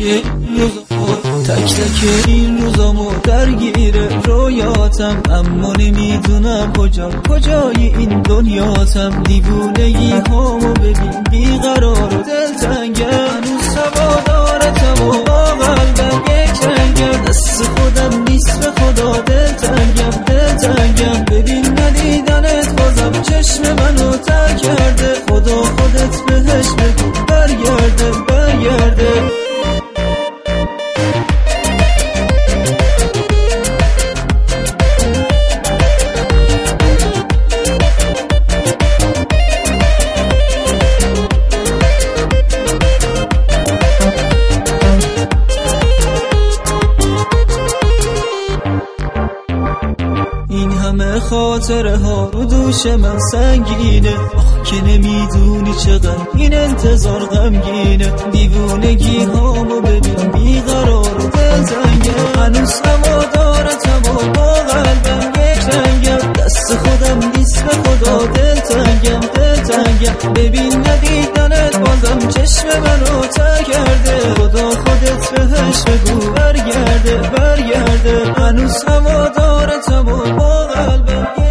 تک تک این روزامو درگیره رویاتم، اما نمیدونم کجای این دنیاتم. دیوونگی هامو ببین بیقرار و دلتنگم، هنوز هوادارتم و با قلبم یک رنگم. دست خودم نیست به خدا دلتنگم. ببین ندیدنت بازم چشم منو تر کرده. خدا خودت بهش بگو برگرده. این همه خاطره ها رو دوش من سنگینه، که نمیدونی چقدر این انتظار غمگینه. دیوونگی هامو ببین بیقرار و دلتنگم، هنوز هوادارتم و با قلبم یک رنگم. دست خودم نیست به خدا دلتنگم. ببین ندیدنت بازم چشم منو تر کرده. خدا خودت بهش بگو برگرده. هنوز هوادارتم و با قلبم